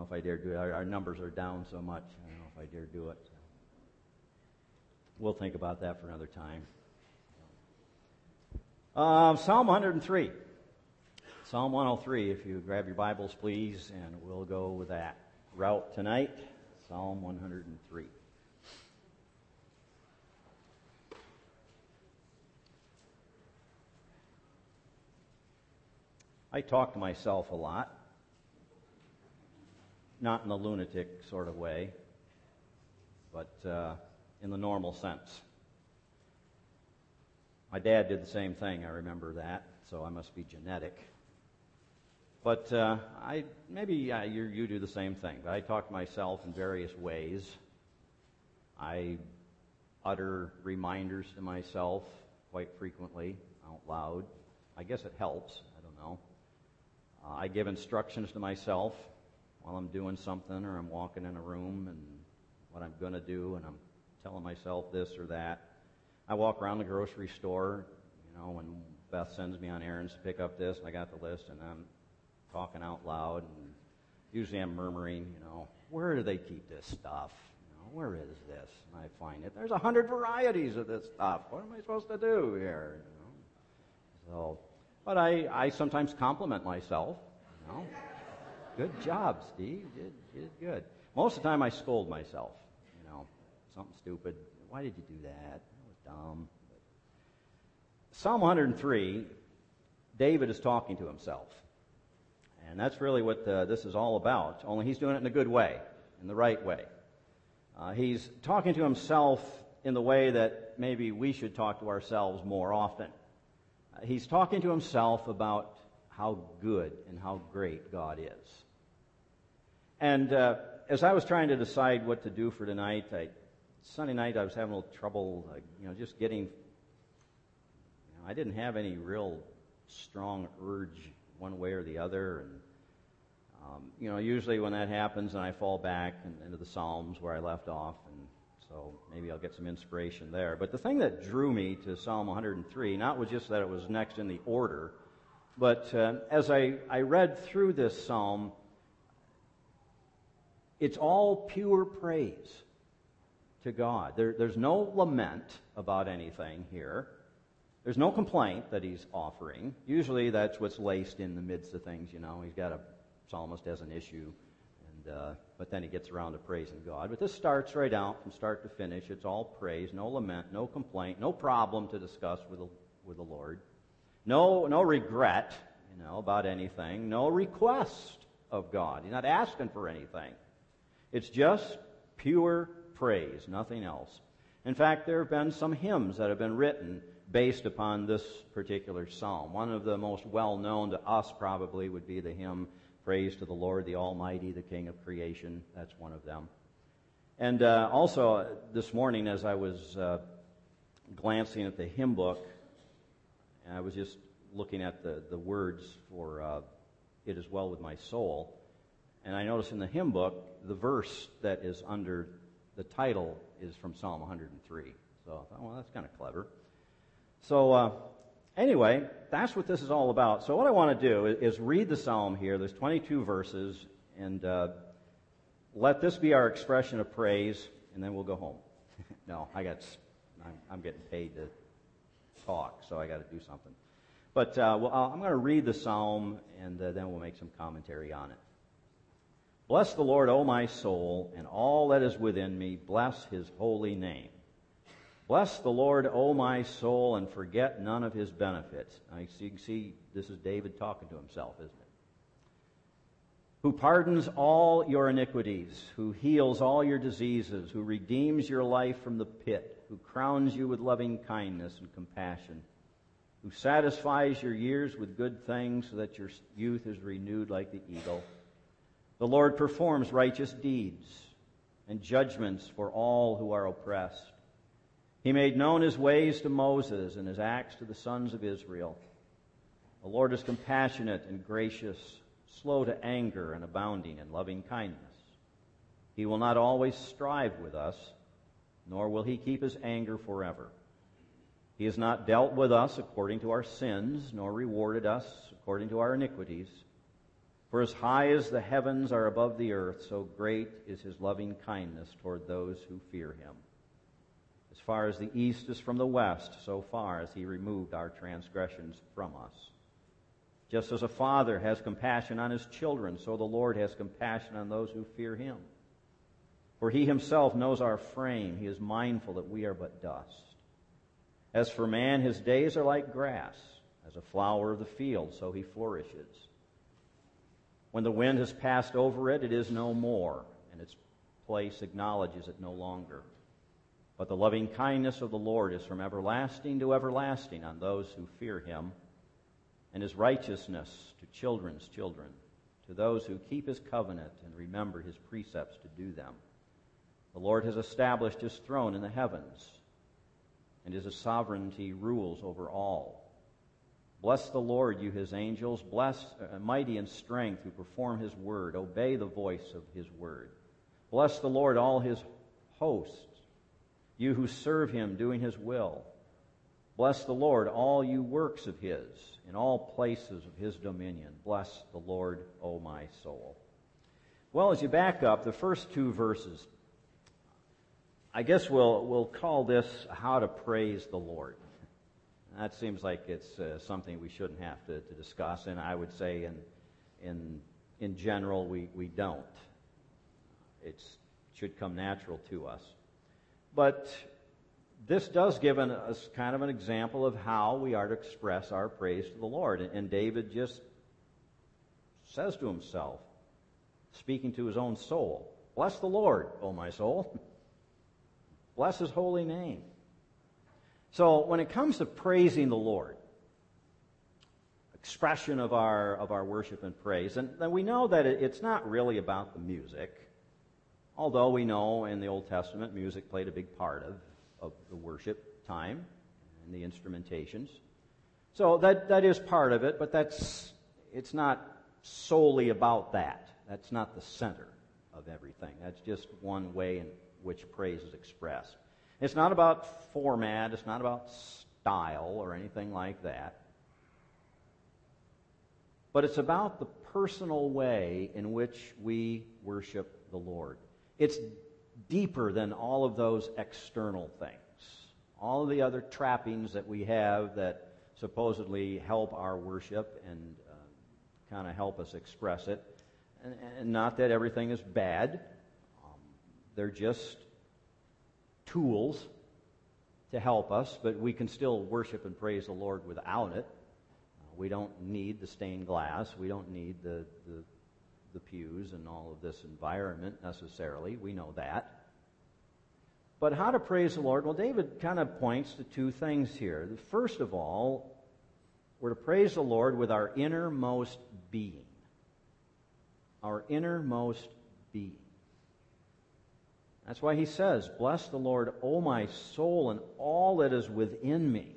if I dare do it. Our numbers are down so much. I don't know if I dare do it. We'll think about that for another time. Psalm 103. Psalm 103, if you grab your Bibles, please, and we'll go with that route tonight. Psalm 103. I talk to myself a lot, not in the lunatic sort of way, but in the normal sense. My dad did the same thing, I remember that, so I must be genetic. But you do the same thing. But I talk to myself in various ways. I utter reminders to myself quite frequently out loud. I guess it helps. I don't know. I give instructions to myself while I'm doing something or I'm walking in a room and what I'm going to do, and I'm telling myself this or that. I walk around the grocery store, when Beth sends me on errands to pick up this, and I got the list, and I'm talking out loud, and usually I'm murmuring, where do they keep this stuff? Where is this? And I find it. There's 100 varieties of this stuff. What am I supposed to do here? But I sometimes compliment myself. Good job, Steve. You did good. Most of the time I scold myself. Something stupid. Why did you do that? That was dumb. Psalm 103, David is talking to himself. And that's really what this is all about, only he's doing it in a good way, in the right way. He's talking to himself in the way that maybe we should talk to ourselves more often. He's talking to himself about how good and how great God is. And as I was trying to decide what to do for tonight, Sunday night I was having a little trouble, just getting... I didn't have any real strong urge one way or the other. And, usually when that happens, and I fall back into the Psalms where I left off, and so maybe I'll get some inspiration there. But the thing that drew me to Psalm 103, not was just that it was next in the order, but as I read through this psalm, it's all pure praise to God. There's no lament about anything here. There's no complaint that he's offering. Usually that's what's laced in the midst of things, He's got a psalmist has an issue, but then he gets around to praising God. But this starts right out from start to finish. It's all praise, no lament, no complaint, no problem to discuss with the Lord. No regret, about anything. No request of God. He's not asking for anything. It's just pure praise, nothing else. In fact, there have been some hymns that have been written based upon this particular psalm. One of the most well-known to us probably would be the hymn, Praise to the Lord, the Almighty, the King of Creation. That's one of them. And also this morning as I was glancing at the hymn book, and I was just looking at the words for It Is Well With My Soul, and I noticed in the hymn book, the verse that is under the title is from Psalm 103. So I thought, well, that's kind of clever. So anyway, that's what this is all about. So what I want to do is read the psalm here. There's 22 verses, and let this be our expression of praise, and then we'll go home. No, I'm getting paid to talk, so I got to do something. But I'm going to read the psalm, and then we'll make some commentary on it. Bless the Lord, O my soul, and all that is within me. Bless his holy name. Bless the Lord, O my soul, and forget none of his benefits. Now, you can see this is David talking to himself, isn't it? Who pardons all your iniquities, who heals all your diseases, who redeems your life from the pit, who crowns you with loving kindness and compassion, who satisfies your years with good things so that your youth is renewed like the eagle. The Lord performs righteous deeds and judgments for all who are oppressed. He made known his ways to Moses and his acts to the sons of Israel. The Lord is compassionate and gracious, slow to anger and abounding in loving kindness. He will not always strive with us, nor will he keep his anger forever. He has not dealt with us according to our sins, nor rewarded us according to our iniquities. For as high as the heavens are above the earth, so great is his loving kindness toward those who fear him. As far as the east is from the west, so far as he removed our transgressions from us. Just as a father has compassion on his children, so the Lord has compassion on those who fear him. For he himself knows our frame. He is mindful that we are but dust. As for man, his days are like grass. As a flower of the field, so he flourishes. When the wind has passed over it, it is no more, and its place acknowledges it no longer. But the loving kindness of the Lord is from everlasting to everlasting on those who fear him, and his righteousness to children's children, to those who keep his covenant and remember his precepts to do them. The Lord has established his throne in the heavens, and his sovereignty rules over all. Bless the Lord, you his angels, mighty in strength, who perform his word. Obey the voice of his word. Bless the Lord, all his hosts, you who serve him, doing his will. Bless the Lord, all you works of his, in all places of his dominion. Bless the Lord, O my soul. Well, as you back up, the first two verses, I guess we'll call this How to Praise the Lord. That seems like it's something we shouldn't have to discuss, and I would say in general we don't. It should come natural to us. But this does give us kind of an example of how we are to express our praise to the Lord. And David just says to himself, speaking to his own soul, "Bless the Lord, O my soul. Bless his holy name." So when it comes to praising the Lord, expression of our worship and praise, and then we know that it's not really about the music, although we know in the Old Testament music played a big part of the worship time and the instrumentations. So that is part of it, but it's not solely about that. That's not the center of everything. That's just one way in which praise is expressed. It's not about format, it's not about style or anything like that. But it's about the personal way in which we worship the Lord. It's deeper than all of those external things. All of the other trappings that we have that supposedly help our worship and kind of help us express it. And not that everything is bad. They're just tools to help us, but we can still worship and praise the Lord without it. We don't need the stained glass. We don't need the pews and all of this environment necessarily. We know that. But how to praise the Lord? Well, David kind of points to two things here. First of all, we're to praise the Lord with our innermost being. Our innermost being. That's why he says, "Bless the Lord, O my soul, and all that is within me."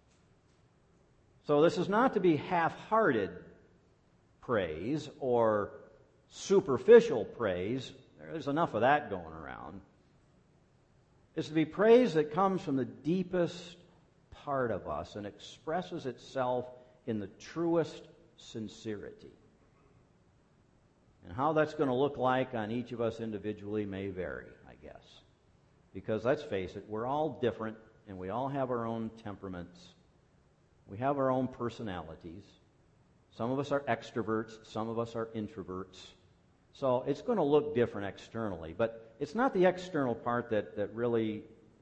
So this is not to be half-hearted praise or superficial praise. There's enough of that going around. It's to be praise that comes from the deepest part of us and expresses itself in the truest sincerity. And how that's going to look like on each of us individually may vary, I guess. Because let's face it, we're all different and we all have our own temperaments. We have our own personalities. Some of us are extroverts, some of us are introverts. So it's going to look different externally, but it's not the external part that really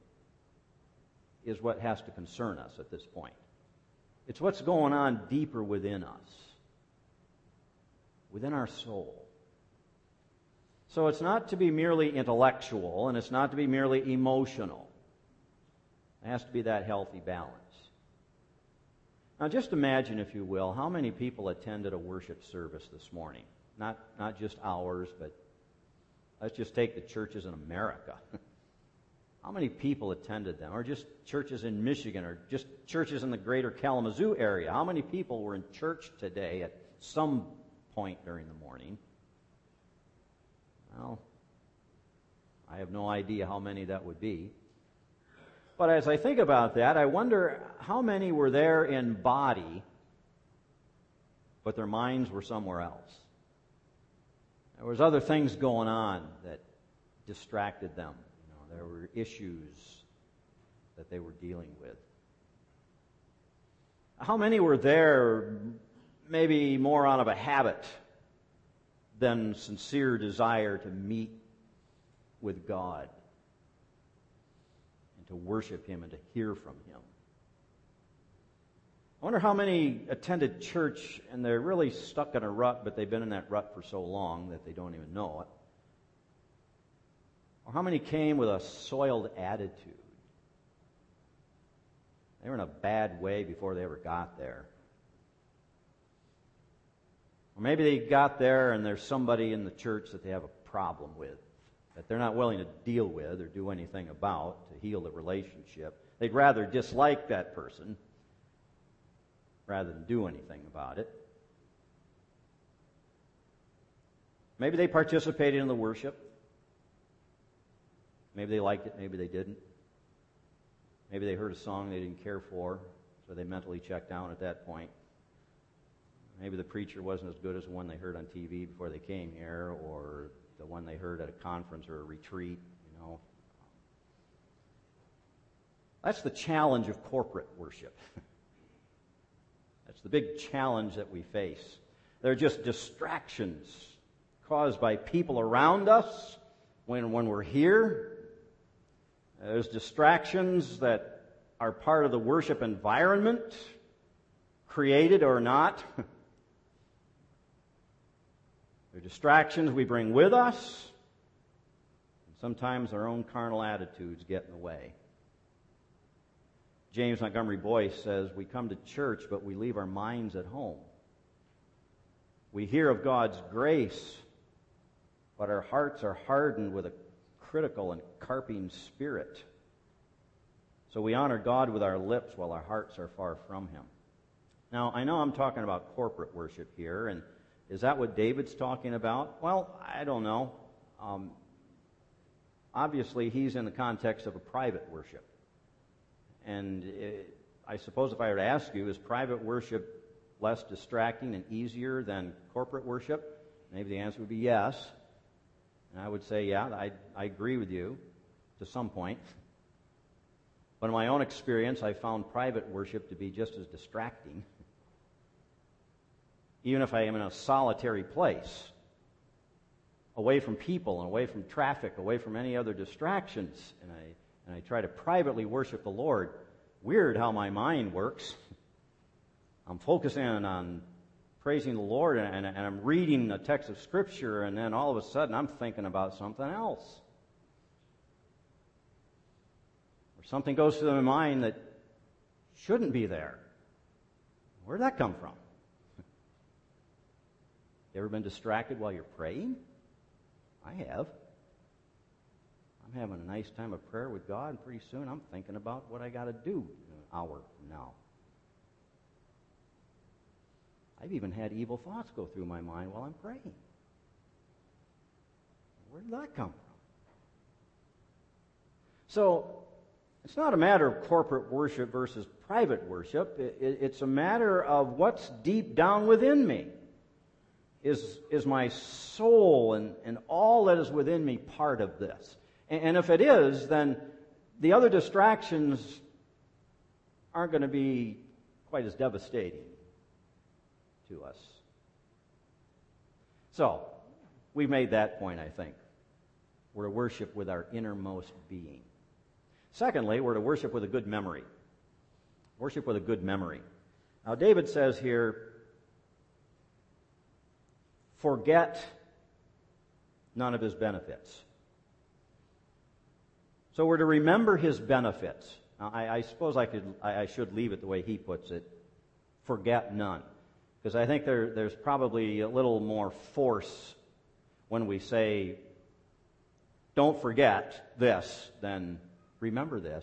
is what has to concern us at this point. It's what's going on deeper within us, within our soul. So it's not to be merely intellectual, and it's not to be merely emotional. It has to be that healthy balance. Now just imagine, if you will, how many people attended a worship service this morning. Not just ours, but let's just take the churches in America. How many people attended them? Or just churches in Michigan, or just churches in the greater Kalamazoo area. How many people were in church today at some point during the morning? Well, I have no idea how many that would be. But as I think about that, I wonder how many were there in body, but their minds were somewhere else. There was other things going on that distracted them. There were issues that they were dealing with. How many were there maybe more out of a habit than sincere desire to meet with God and to worship Him and to hear from Him? I wonder how many attended church and they're really stuck in a rut, but they've been in that rut for so long that they don't even know it. Or how many came with a soiled attitude? They were in a bad way before they ever got there. Or maybe they got there and there's somebody in the church that they have a problem with, that they're not willing to deal with or do anything about to heal the relationship. They'd rather dislike that person rather than do anything about it. Maybe they participated in the worship. Maybe they liked it, maybe they didn't. Maybe they heard a song they didn't care for, so they mentally checked out at that point. Maybe the preacher wasn't as good as the one they heard on TV before they came here, or the one they heard at a conference or a retreat, That's the challenge of corporate worship. That's the big challenge that we face. They're just distractions caused by people around us when we're here. There's distractions that are part of the worship environment, created or not. They're distractions we bring with us. And sometimes our own carnal attitudes get in the way. James Montgomery Boyce says, we come to church, but we leave our minds at home. We hear of God's grace, but our hearts are hardened with a critical and carping spirit. So we honor God with our lips while our hearts are far from Him. Now, I know I'm talking about corporate worship here, and is that what David's talking about? Well, I don't know. Obviously, he's in the context of a private worship. And I suppose if I were to ask you, is private worship less distracting and easier than corporate worship? Maybe the answer would be yes. And I would say, yeah, I agree with you to some point. But in my own experience, I found private worship to be just as distracting. Even if I am in a solitary place, away from people and away from traffic, away from any other distractions, and I try to privately worship the Lord. Weird how my mind works. I'm focusing on praising the Lord, and I'm reading a text of Scripture, and then all of a sudden I'm thinking about something else. Or something goes through my mind that shouldn't be there. Where'd that come from? You ever been distracted while you're praying? I have. I'm having a nice time of prayer with God, and pretty soon I'm thinking about what I got to do in an hour from now. I've even had evil thoughts go through my mind while I'm praying. Where did that come from? So, it's not a matter of corporate worship versus private worship. It's a matter of what's deep down within me. Is my soul and all that is within me part of this? And if it is, then the other distractions aren't going to be quite as devastating to us. So, we've made that point, I think. We're to worship with our innermost being. Secondly, we're to worship with a good memory. Worship with a good memory. Now, David says here, forget none of his benefits. So we're to remember his benefits. Now, I suppose I should leave it the way he puts it. Forget none. Because I think there's probably a little more force when we say, don't forget this, than remember this.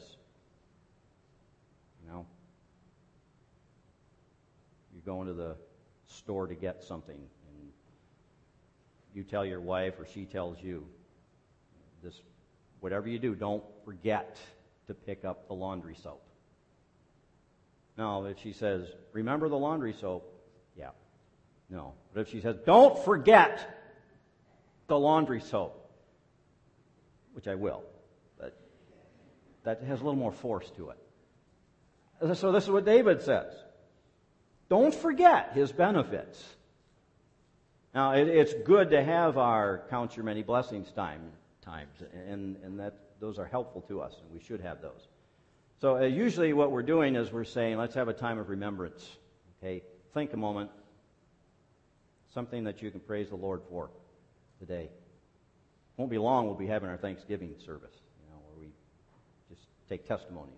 You go into the store to get something, and you tell your wife, or she tells you, this, whatever you do, don't forget to pick up the laundry soap. Now, if she says, remember the laundry soap, yeah. No. But if she says, don't forget the laundry soap, which I will, but that has a little more force to it. So this is what David says. Don't forget his benefits. Now, it's good to have our Count Your Many Blessings times, and those are helpful to us, and we should have those. So usually what we're doing is we're saying, let's have a time of remembrance. Okay, think a moment. Something that you can praise the Lord for today. Won't be long, we'll be having our Thanksgiving service, where we just take testimonies.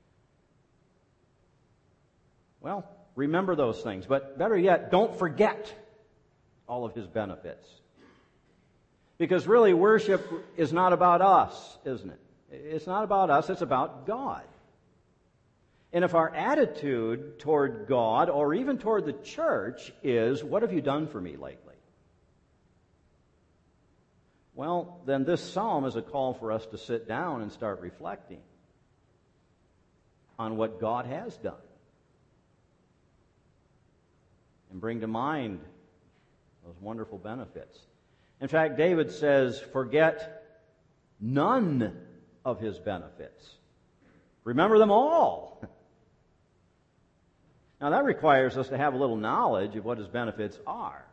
Well, remember those things, but better yet, don't forget all of his benefits. Because really, worship is not about us, isn't it? It's not about us, it's about God. And if our attitude toward God, or even toward the church, is, what have you done for me lately? Well, then this psalm is a call for us to sit down and start reflecting on what God has done. And bring to mind those wonderful benefits. In fact, David says, forget none of his benefits. Remember them all. Now that requires us to have a little knowledge of what his benefits are.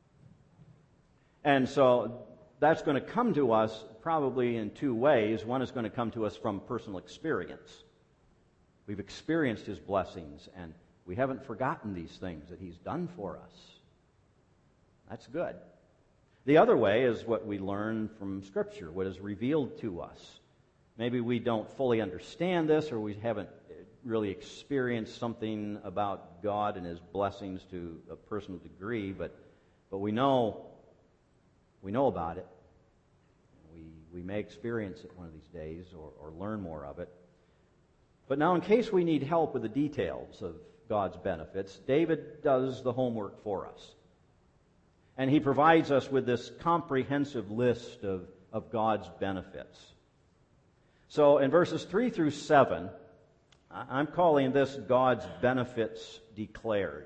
And so that's going to come to us probably in two ways. One is going to come to us from personal experience. We've experienced his blessings, and we haven't forgotten these things that he's done for us. That's good. The other way is what we learn from Scripture, what is revealed to us. Maybe we don't fully understand this, or we haven't really experienced something about God and his blessings to a personal degree, but we know about it. We may experience it one of these days or learn more of it. But now, in case we need help with the details of God's benefits, David does the homework for us. And he provides us with this comprehensive list of God's benefits. So in verses 3 through 7, I'm calling this God's benefits declared.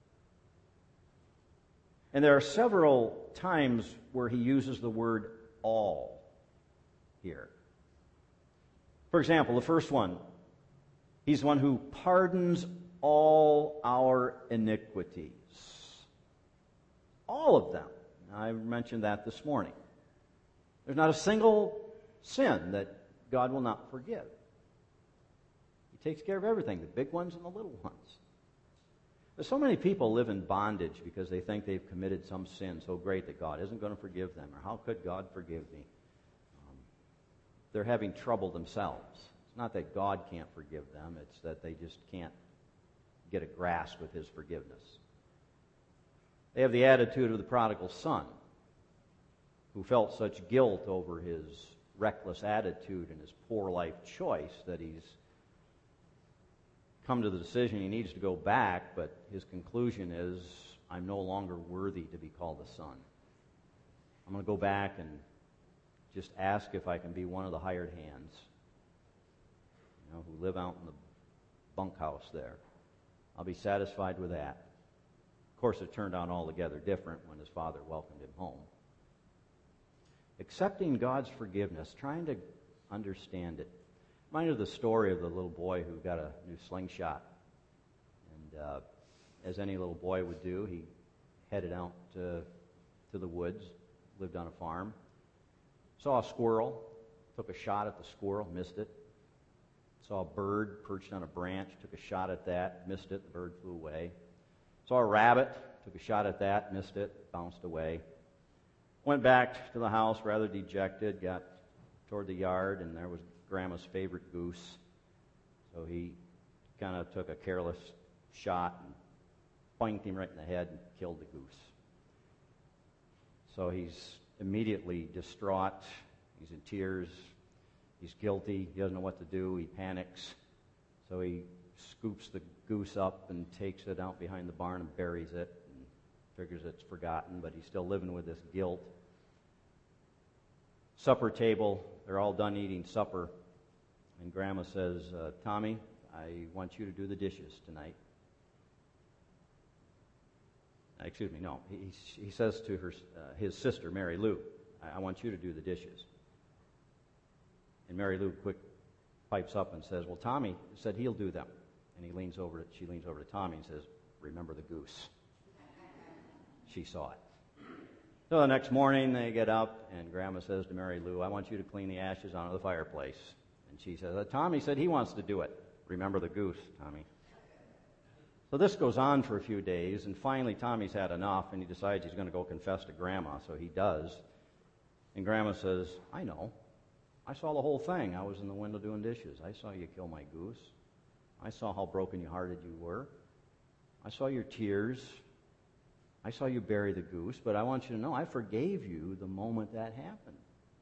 And there are several times where he uses the word all here. For example, the first one, he's the one who pardons all our iniquities. All of them. I mentioned that this morning. There's not a single sin that God will not forgive. He takes care of everything, the big ones and the little ones. There's so many people live in bondage because they think they've committed some sin so great that God isn't going to forgive them, or how could God forgive me? They're having trouble themselves. It's not that God can't forgive them, it's that they just can't get a grasp of his forgiveness. They have the attitude of the prodigal son, who felt such guilt over his reckless attitude and his poor life choice that he's come to the decision he needs to go back, but his conclusion is, I'm no longer worthy to be called a son. I'm going to go back and just ask if I can be one of the hired hands, who live out in the bunkhouse there. I'll be satisfied with that. Of course, it turned out altogether different when his father welcomed him home. Accepting God's forgiveness, trying to understand it. Reminded of the story of the little boy who got a new slingshot. And as any little boy would do, he headed out to the woods, lived on a farm, saw a squirrel, took a shot at the squirrel, missed it. Saw a bird perched on a branch, took a shot at that, missed it, the bird flew away. Saw a rabbit, took a shot at that, missed it, bounced away. Went back to the house rather dejected, got toward the yard, and there was Grandma's favorite goose. So he kind of took a careless shot and boinked him right in the head and killed the goose. So he's immediately distraught. He's in tears. He's guilty. He doesn't know what to do. He panics. So he scoops the goose up and takes it out behind the barn and buries it and figures it's forgotten, but he's still living with this guilt. Supper table. They're all done eating supper. And Grandma says, Tommy, I want you to do the dishes tonight. Excuse me, no. He says to his sister, Mary Lou, I want you to do the dishes. And Mary Lou quick pipes up and says, well, Tommy said he'll do them. And she leans over to Tommy and says, remember the goose. She saw it. So the next morning they get up and Grandma says to Mary Lou, I want you to clean the ashes onto the fireplace. And she says, Tommy said he wants to do it. Remember the goose, Tommy. So this goes on for a few days, and finally Tommy's had enough, and he decides he's going to go confess to Grandma, so he does. And Grandma says, I know. I saw the whole thing. I was in the window doing dishes. I saw you kill my goose. I saw how broken-hearted you were. I saw your tears. I saw you bury the goose, but I want you to know I forgave you the moment that happened.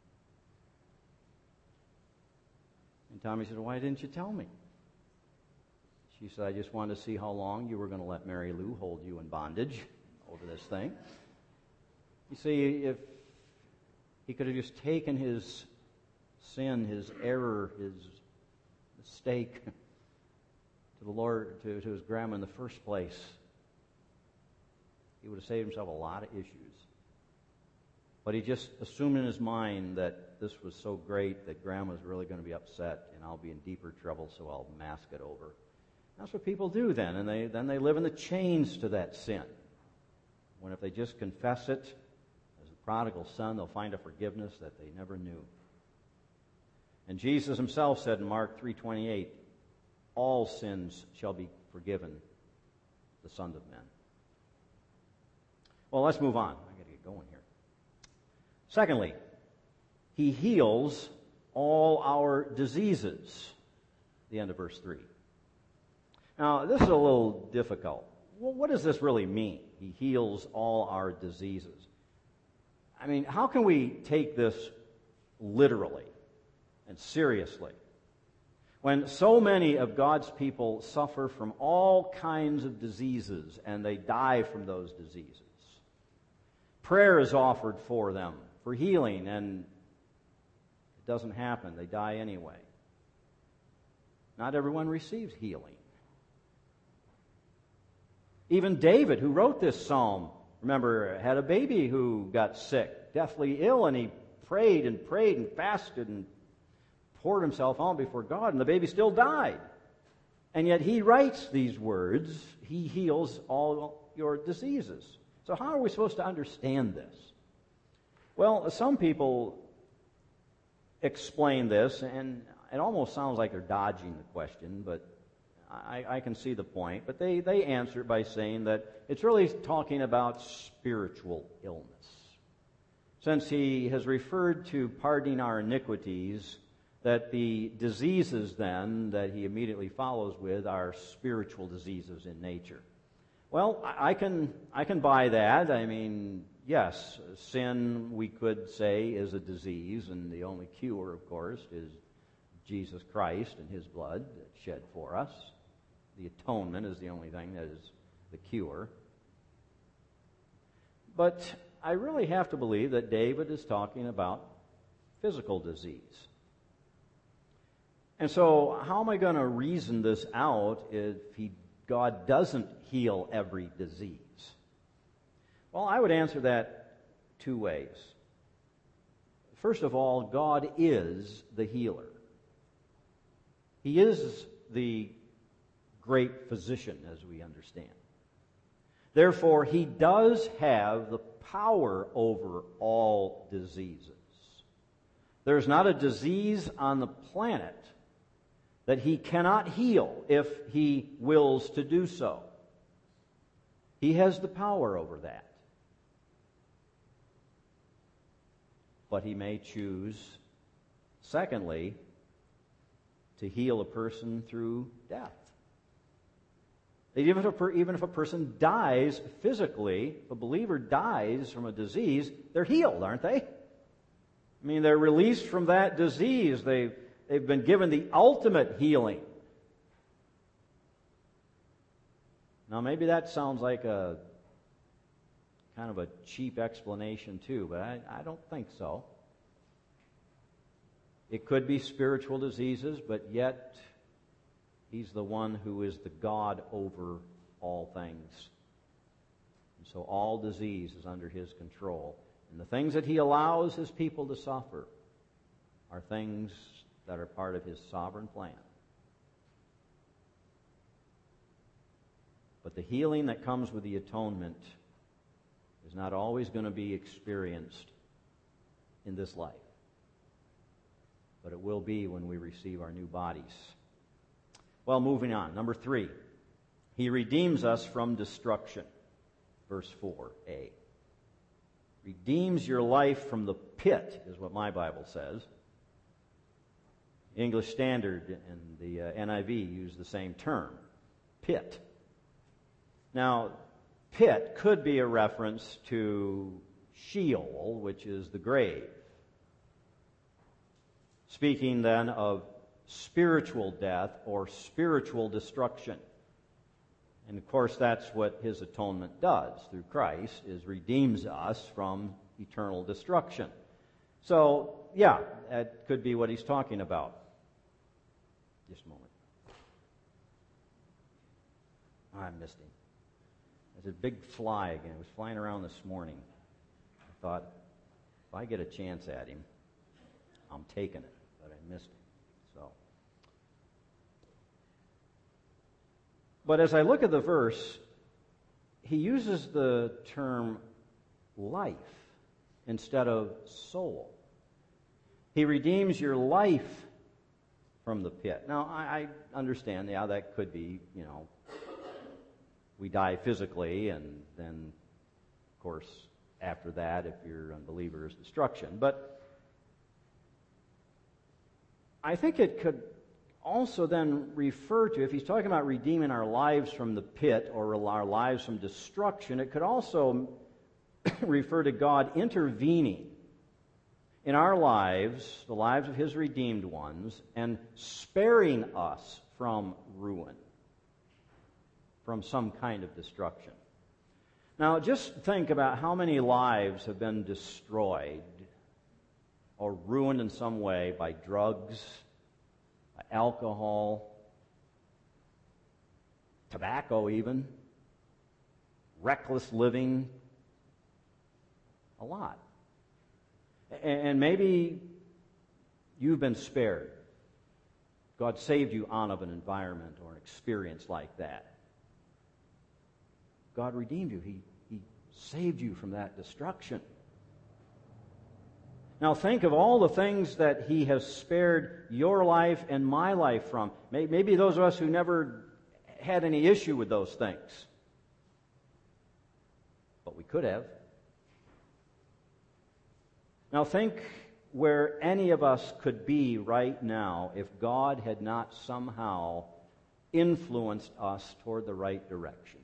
And Tommy said, why didn't you tell me? She said, I just wanted to see how long you were going to let Mary Lou hold you in bondage over this thing. You see, if he could have just taken his sin, his error, his mistake to the Lord, to his grandma in the first place, he would have saved himself a lot of issues. But he just assumed in his mind that this was so great that Grandma's really going to be upset and I'll be in deeper trouble, so I'll mask it over. That's what people do then, and then they live in the chains to that sin. When if they just confess it, as the prodigal son, they'll find a forgiveness that they never knew. And Jesus himself said in Mark 3:28, all sins shall be forgiven the sons of men. Well, let's move on. I got to get going here. Secondly, he heals all our diseases. The end of verse 3. Now, this is a little difficult. Well, what does this really mean? He heals all our diseases. I mean, how can we take this literally and seriously when so many of God's people suffer from all kinds of diseases and they die from those diseases? Prayer is offered for them for healing, and it doesn't happen. They die anyway. Not everyone receives healing. Even David, who wrote this psalm, remember, had a baby who got sick, deathly ill, and he prayed and fasted and poured himself out before God, and the baby still died. And yet he writes these words, he heals all your diseases. So how are we supposed to understand this? Well, some people explain this, and it almost sounds like they're dodging the question, but I can see the point. But they answer it by saying that it's really talking about spiritual illness. Since he has referred to pardoning our iniquities, that the diseases then that he immediately follows with are spiritual diseases in nature. Well, I can buy that. I mean, yes, sin, we could say, is a disease, and the only cure, of course, is Jesus Christ and his blood shed for us. The atonement is the only thing that is the cure. But I really have to believe that David is talking about physical disease. And so how am I going to reason this out if God doesn't heal every disease? Well, I would answer that two ways. First of all, God is the healer. He is the great physician, as we understand. Therefore, he does have the power over all diseases. There's not a disease on the planet that he cannot heal if he wills to do so. He has the power over that. But he may choose, secondly, to heal a person through death. Even if a person dies physically, if a believer dies from a disease, they're healed, aren't they? I mean, they're released from that disease. They've been given the ultimate healing. Now, maybe that sounds like a kind of a cheap explanation too, but I don't think so. It could be spiritual diseases, but yet he's the one who is the God over all things. And so all disease is under his control. And the things that He allows His people to suffer are things that are part of His sovereign plan. But the healing that comes with the atonement is not always going to be experienced in this life. But it will be when we receive our new bodies. Well, moving on. Number 3. He redeems us from destruction. Verse 4a. Redeems your life from the pit, is what my Bible says. English Standard and the NIV use the same term, pit. Now, pit could be a reference to Sheol, which is the grave. Speaking then of spiritual death or spiritual destruction. And of course that's what His atonement does through Christ, is redeems us from eternal destruction. So, yeah, that could be what he's talking about. Just a moment. I missed him. There's a big fly again. It was flying around this morning. I thought, if I get a chance at him, I'm taking it. But I missed him. But as I look at the verse, he uses the term life instead of soul. He redeems your life from the pit. Now, I understand, that could be, we die physically, and then, of course, after that, if you're an unbeliever, is destruction. But I think it could also then refer to, if he's talking about redeeming our lives from the pit or our lives from destruction, it could also refer to God intervening in our lives, the lives of His redeemed ones, and sparing us from ruin, from some kind of destruction. Now, just think about how many lives have been destroyed or ruined in some way by drugs, alcohol, tobacco even, reckless living, a lot. And maybe you've been spared. God saved you out of an environment or an experience like that. God redeemed you. He saved you from that destruction. Now think of all the things that He has spared your life and my life from. Maybe those of us who never had any issue with those things. But we could have. Now think where any of us could be right now if God had not somehow influenced us toward the right direction.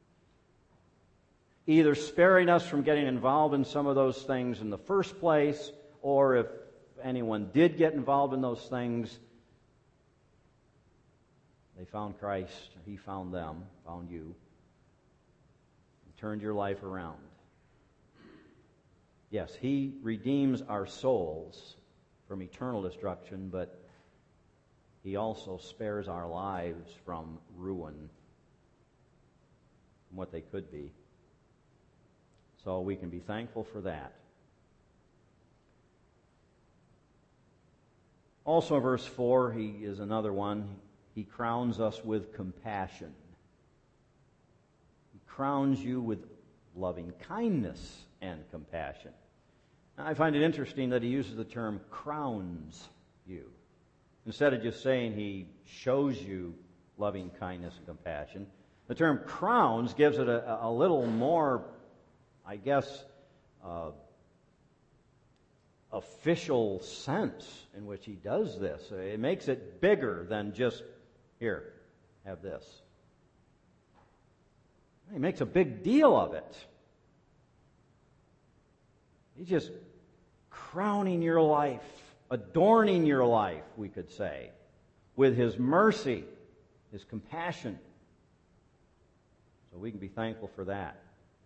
Either sparing us from getting involved in some of those things in the first place, or if anyone did get involved in those things, they found Christ, He found them, found you, and turned your life around. Yes, He redeems our souls from eternal destruction, but He also spares our lives from ruin, from what they could be. So we can be thankful for that. Also in verse 4, he is another one. He crowns us with compassion. He crowns you with loving kindness and compassion. Now, I find it interesting that he uses the term crowns you. Instead of just saying He shows you loving kindness and compassion, the term crowns gives it a little more, I guess, official sense in which He does this. It makes it bigger than just, here, have this. He makes a big deal of it. He's just crowning your life, adorning your life, we could say, with His mercy, His compassion. So we can be thankful for that.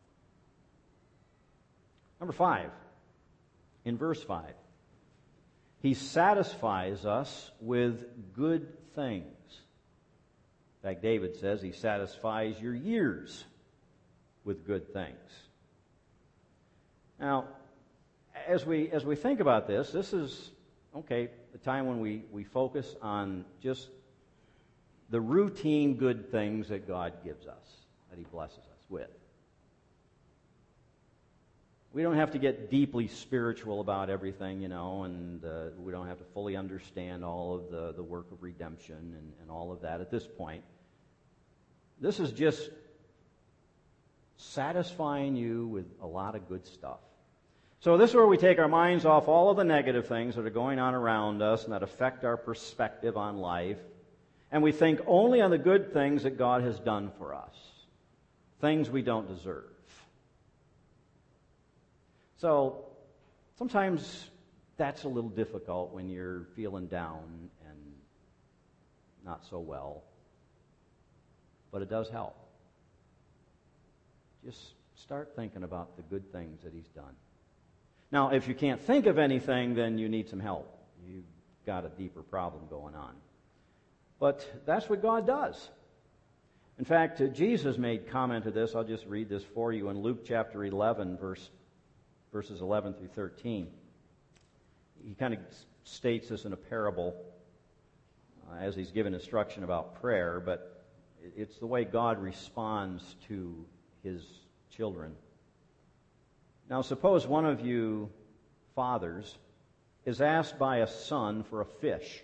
Number 5, in verse 5, He satisfies us with good things. In fact, David says He satisfies your years with good things. Now, as we think about this, this is, okay, the time when we focus on just the routine good things that God gives us, that He blesses us with. We don't have to get deeply spiritual about everything, and we don't have to fully understand all of the work of redemption and all of that at this point. This is just satisfying you with a lot of good stuff. So this is where we take our minds off all of the negative things that are going on around us and that affect our perspective on life, and we think only on the good things that God has done for us, things we don't deserve. So sometimes that's a little difficult when you're feeling down and not so well, but it does help. Just start thinking about the good things that He's done. Now, if you can't think of anything, then you need some help. You've got a deeper problem going on. But that's what God does. In fact, Jesus made comment to this. I'll just read this for you in Luke chapter 11, verses 11 through 13. He kind of states this in a parable as He's given instruction about prayer, but it's the way God responds to His children. Now, suppose one of you fathers is asked by a son for a fish.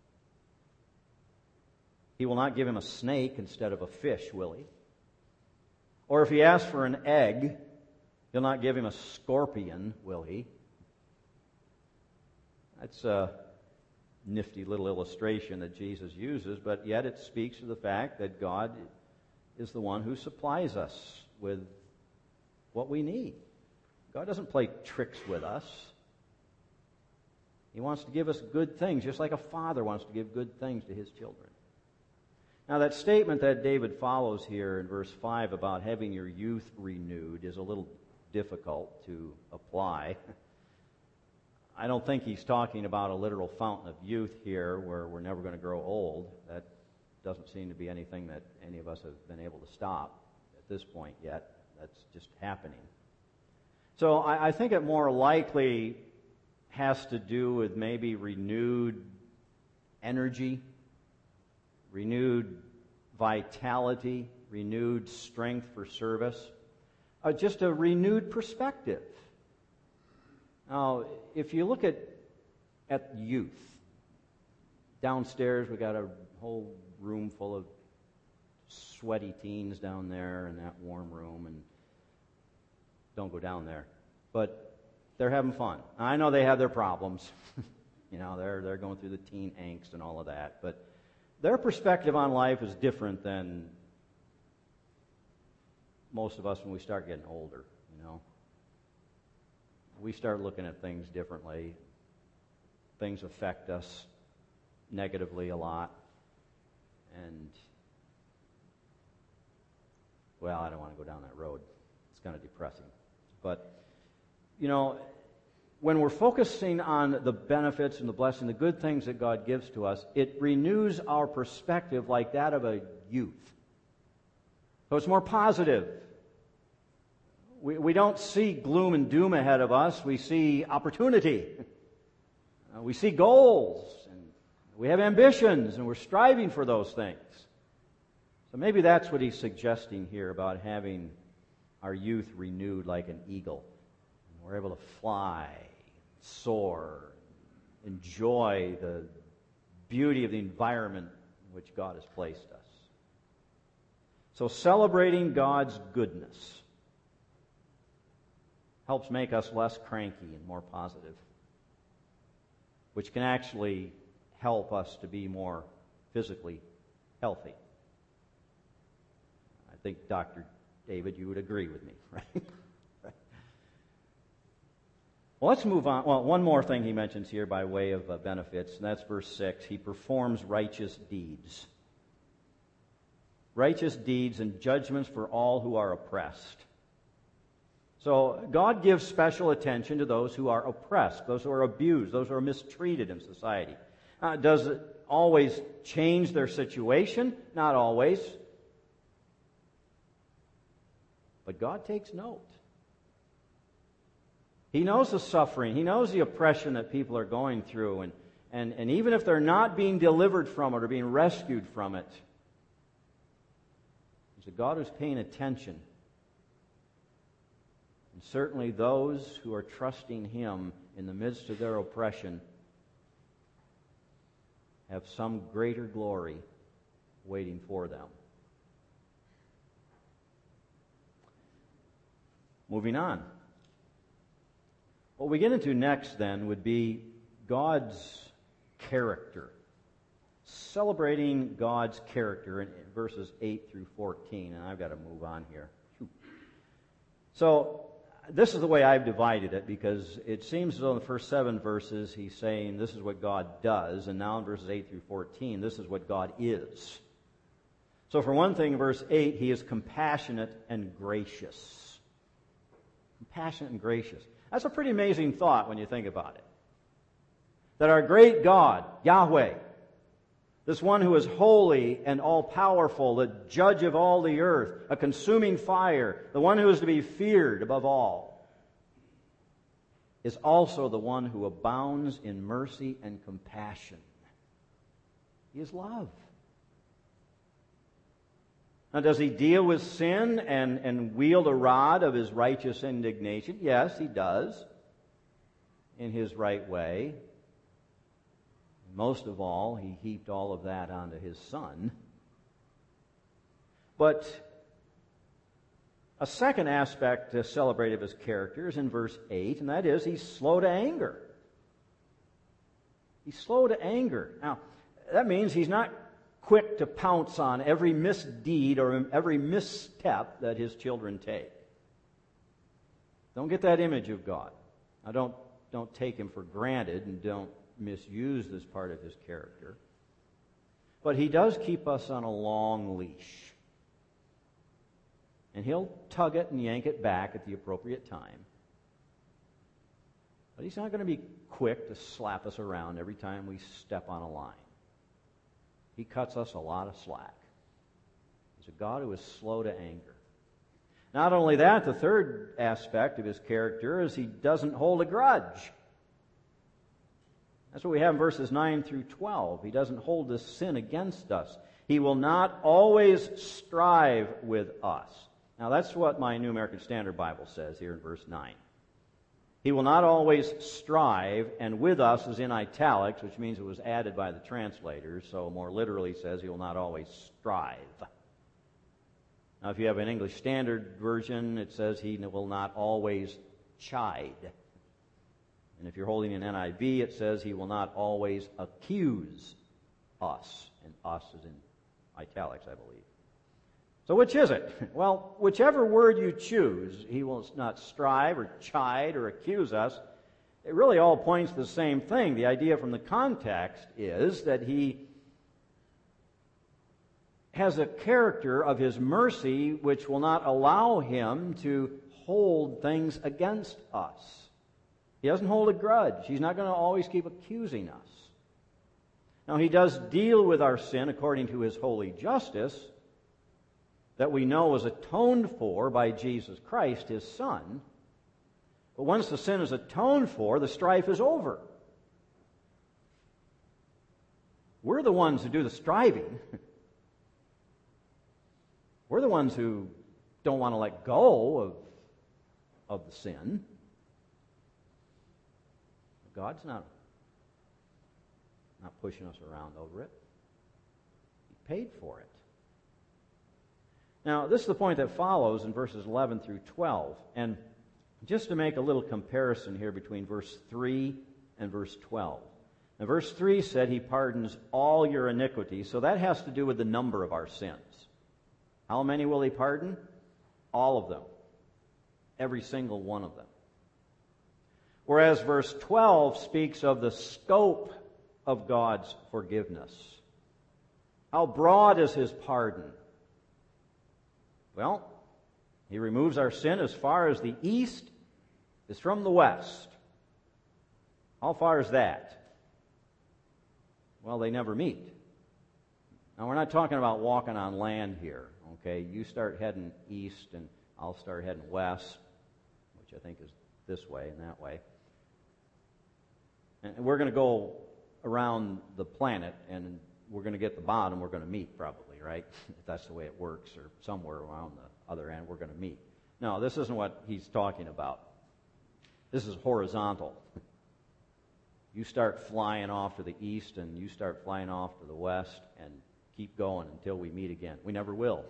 He will not give him a snake instead of a fish, will he? Or if he asks for an egg, he'll not give him a scorpion, will he? That's a nifty little illustration that Jesus uses, but yet it speaks to the fact that God is the one who supplies us with what we need. God doesn't play tricks with us. He wants to give us good things, just like a father wants to give good things to his children. Now, that statement that David follows here in verse 5 about having your youth renewed is a little difficult to apply. I don't think he's talking about a literal fountain of youth here where we're never going to grow old. That doesn't seem to be anything that any of us have been able to stop at this point yet. That's just happening. So I think it more likely has to do with maybe renewed energy, renewed vitality, renewed strength for service, just a renewed perspective. Now, if you look at youth, downstairs we got a whole room full of sweaty teens down there in that warm room, and don't go down there. But they're having fun. I know they have their problems. They're going through the teen angst and all of that, but their perspective on life is different than most of us when we start getting older, We start looking at things differently. Things affect us negatively a lot. And, well, I don't want to go down that road. It's kind of depressing. But, when we're focusing on the benefits and the blessing, the good things that God gives to us, it renews our perspective like that of a youth. So it's more positive. We don't see gloom and doom ahead of us. We see opportunity. We see goals. And we have ambitions, and we're striving for those things. So maybe that's what he's suggesting here about having our youth renewed like an eagle. And we're able to fly, soar, enjoy the beauty of the environment in which God has placed us. So celebrating God's goodness helps make us less cranky and more positive, which can actually help us to be more physically healthy. I think, Dr. David, you would agree with me, right? Well, let's move on. Well, one more thing he mentions here by way of benefits, and that's verse 6. He performs righteous deeds. Righteous deeds and judgments for all who are oppressed. So God gives special attention to those who are oppressed, those who are abused, those who are mistreated in society. Does it always change their situation? Not always. But God takes note. He knows the suffering. He knows the oppression that people are going through. And even if they're not being delivered from it or being rescued from it, He's a God who's paying attention. And certainly those who are trusting Him in the midst of their oppression have some greater glory waiting for them. Moving on. What we get into next then would be God's character. Celebrating God's character in verses 8 through 14. And I've got to move on here. So, this is the way I've divided it, because it seems as though in the first 7 verses he's saying this is what God does, and now in verses 8 through 14, this is what God is. So for one thing, in verse 8, he is compassionate and gracious. Compassionate and gracious. That's a pretty amazing thought when you think about it. That our great God, Yahweh, this one who is holy and all-powerful, the judge of all the earth, a consuming fire, the one who is to be feared above all, is also the one who abounds in mercy and compassion. He is love. Now, does he deal with sin and wield a rod of his righteous indignation? Yes, he does, in his right way. Most of all, he heaped all of that onto his Son. But a second aspect to celebrate of his character is in verse 8, and that is he's slow to anger. He's slow to anger. Now, that means he's not quick to pounce on every misdeed or every misstep that his children take. Don't get that image of God. Now, don't take him for granted, and don't misuse this part of his character. But he does keep us on a long leash. And he'll tug it and yank it back at the appropriate time. But he's not going to be quick to slap us around every time we step on a line. He cuts us a lot of slack. He's a God who is slow to anger. Not only that, the third aspect of his character is he doesn't hold a grudge. That's what we have in verses 9 through 12. He doesn't hold this sin against us. He will not always strive with us. Now, that's what my New American Standard Bible says here in verse 9. He will not always strive, and with us is in italics, which means it was added by the translators, so more literally says he will not always strive. Now, if you have an English Standard Version, it says he will not always chide. And if you're holding an NIV, it says he will not always accuse us. And us is in italics, I believe. So which is it? Well, whichever word you choose, he will not strive or chide or accuse us. It really all points to the same thing. The idea from the context is that he has a character of his mercy which will not allow him to hold things against us. He doesn't hold a grudge. He's not going to always keep accusing us. Now, he does deal with our sin according to his holy justice that we know is atoned for by Jesus Christ, his Son. But once the sin is atoned for, the strife is over. We're the ones who do the striving. We're the ones who don't want to let go of the sin. God's not pushing us around over it. He paid for it. Now, this is the point that follows in verses 11 through 12. And just to make a little comparison here between verse 3 and verse 12. Now, verse 3 said he pardons all your iniquities, so that has to do with the number of our sins. How many will he pardon? All of them. Every single one of them. Whereas verse 12 speaks of the scope of God's forgiveness. How broad is his pardon? Well, he removes our sin as far as the east is from the west. How far is that? Well, they never meet. Now, we're not talking about walking on land here, okay? You start heading east and I'll start heading west, which I think is this way and that way. And we're going to go around the planet, and we're going to get the bottom, we're going to meet probably, right? If that's the way it works, or somewhere around the other end, we're going to meet. No, this isn't what he's talking about. This is horizontal. You start flying off to the east, and you start flying off to the west, and keep going until we meet again. We never will.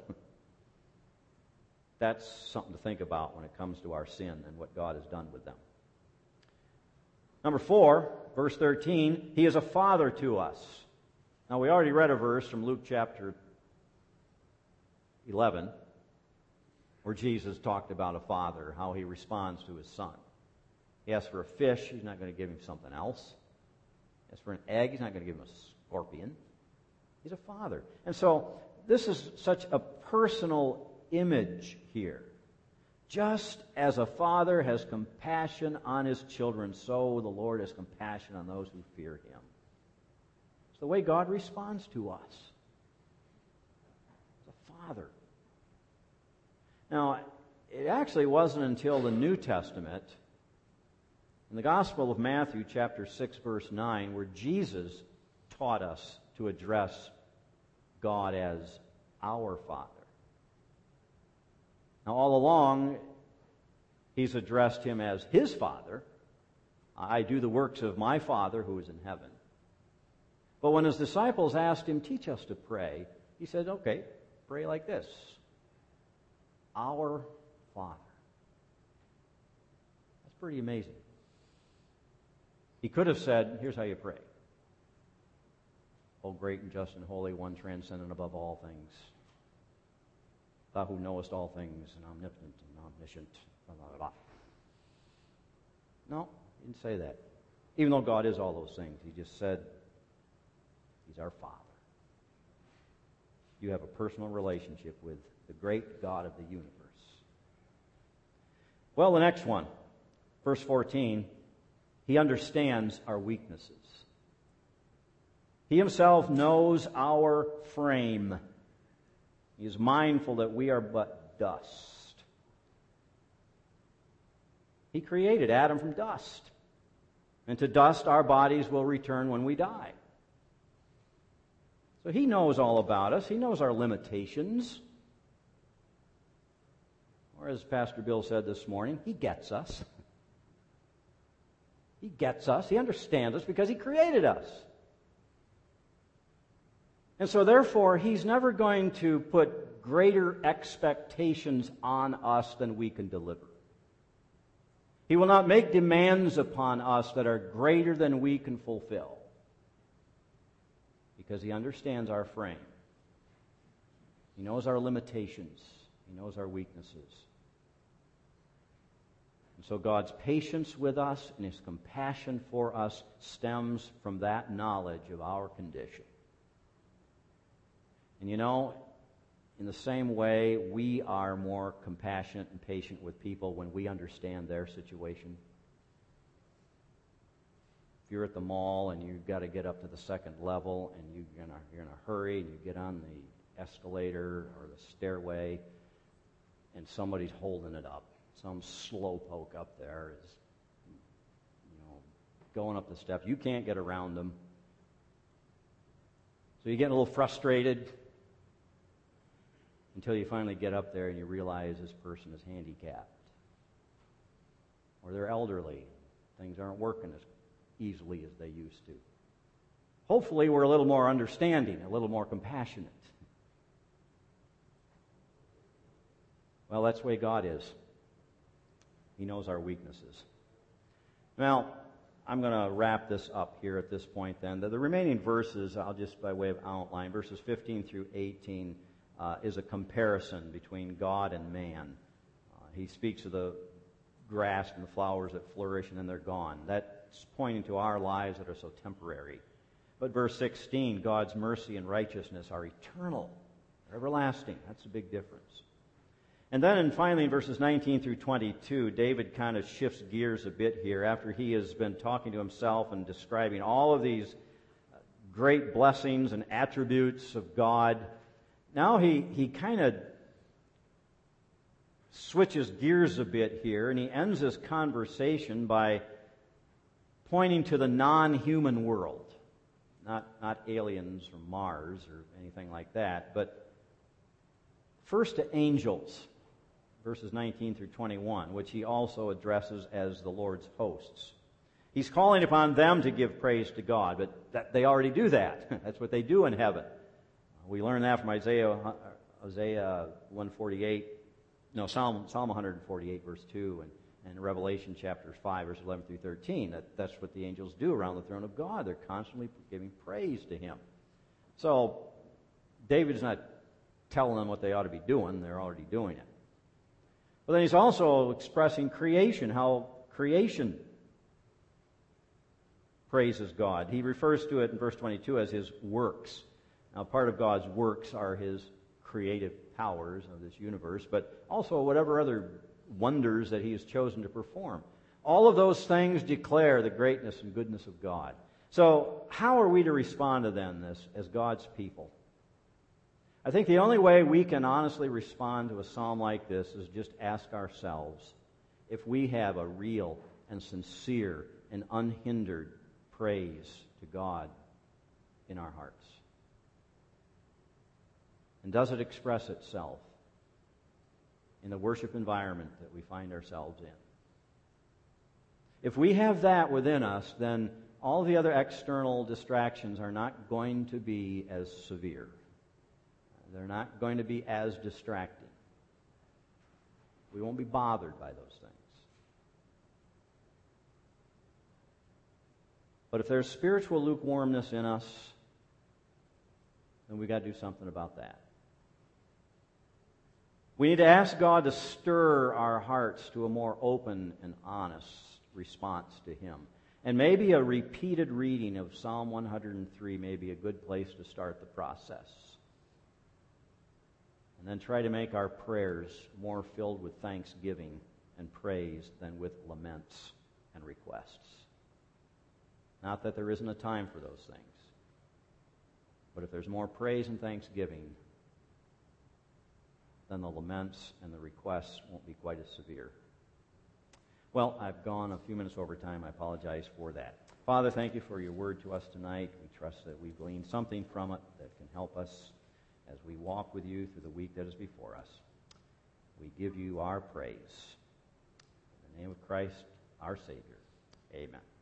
That's something to think about when it comes to our sin and what God has done with them. Number 4, verse 13, He is a father to us. Now, we already read a verse from Luke chapter 11, where Jesus talked about a father, how He responds to His son. He asks for a fish, He's not going to give him something else. He asks for an egg, He's not going to give him a scorpion. He's a father. And so, this is such a personal image here. Just as a father has compassion on his children, so the Lord has compassion on those who fear Him. It's the way God responds to us. As a father. Now, it actually wasn't until the New Testament, in the Gospel of Matthew, chapter 6, verse 9, where Jesus taught us to address God as our Father. Now, all along, He's addressed Him as His Father. I do the works of my Father who is in heaven. But when His disciples asked Him, teach us to pray, He said, okay, pray like this. Our Father. That's pretty amazing. He could have said, here's how you pray. O great and just and holy one, transcendent above all things. Thou who knowest all things, and omnipotent and omniscient. Blah, blah, blah. No, He didn't say that. Even though God is all those things, He just said, He's our Father. You have a personal relationship with the great God of the universe. Well, the next one, verse 14, He understands our weaknesses. He Himself knows our frame. He is mindful that we are but dust. He created Adam from dust. And to dust our bodies will return when we die. So He knows all about us. He knows our limitations. Or as Pastor Bill said this morning, He gets us. He gets us. He understands us because He created us. And so therefore, He's never going to put greater expectations on us than we can deliver. He will not make demands upon us that are greater than we can fulfill. Because He understands our frame. He knows our limitations. He knows our weaknesses. And so God's patience with us and His compassion for us stems from that knowledge of our condition. And you know, in the same way, we are more compassionate and patient with people when we understand their situation. If you're at the mall and you've got to get up to the second level and you're in a hurry and you get on the escalator or the stairway and somebody's holding it up. Some slowpoke up there is, going up the steps. You can't get around them. So you get a little frustrated until you finally get up there and you realize this person is handicapped. Or they're elderly. Things aren't working as easily as they used to. Hopefully we're a little more understanding, a little more compassionate. Well, that's the way God is. He knows our weaknesses. Now, I'm going to wrap this up here at this point then. The remaining verses, I'll just by way of outline, verses 15 through 18 is a comparison between God and man. He speaks of the grass and the flowers that flourish and then they're gone. That's pointing to our lives that are so temporary. But verse 16, God's mercy and righteousness are eternal, they're everlasting. That's a big difference. And then finally in verses 19 through 22, David kind of shifts gears a bit here after he has been talking to himself and describing all of these great blessings and attributes of God. Now he kind of switches gears a bit here, and he ends this conversation by pointing to the non-human world. Not aliens from Mars or anything like that, but first to angels, verses 19 through 21, which he also addresses as the Lord's hosts. He's calling upon them to give praise to God, but they already do that. That's what they do in heaven. We learn that from Isaiah 148, Psalm 148, verse 2, and Revelation chapter 5, verse 11 through 13. That's what the angels do around the throne of God. They're constantly giving praise to Him. So, David's not telling them what they ought to be doing. They're already doing it. But then he's also expressing creation, how creation praises God. He refers to it in verse 22 as His works. Now, part of God's works are His creative powers of this universe, but also whatever other wonders that He has chosen to perform. All of those things declare the greatness and goodness of God. So, how are we to respond to this as God's people? I think the only way we can honestly respond to a psalm like this is just ask ourselves if we have a real and sincere and unhindered praise to God in our hearts. And does it express itself in the worship environment that we find ourselves in? If we have that within us, then all the other external distractions are not going to be as severe. They're not going to be as distracting. We won't be bothered by those things. But if there's spiritual lukewarmness in us, then we've got to do something about that. We need to ask God to stir our hearts to a more open and honest response to Him. And maybe a repeated reading of Psalm 103 may be a good place to start the process. And then try to make our prayers more filled with thanksgiving and praise than with laments and requests. Not that there isn't a time for those things. But if there's more praise and thanksgiving, then the laments and the requests won't be quite as severe. Well, I've gone a few minutes over time. I apologize for that. Father, thank you for your word to us tonight. We trust that we've gleaned something from it that can help us as we walk with you through the week that is before us. We give you our praise. In the name of Christ, our Savior. Amen.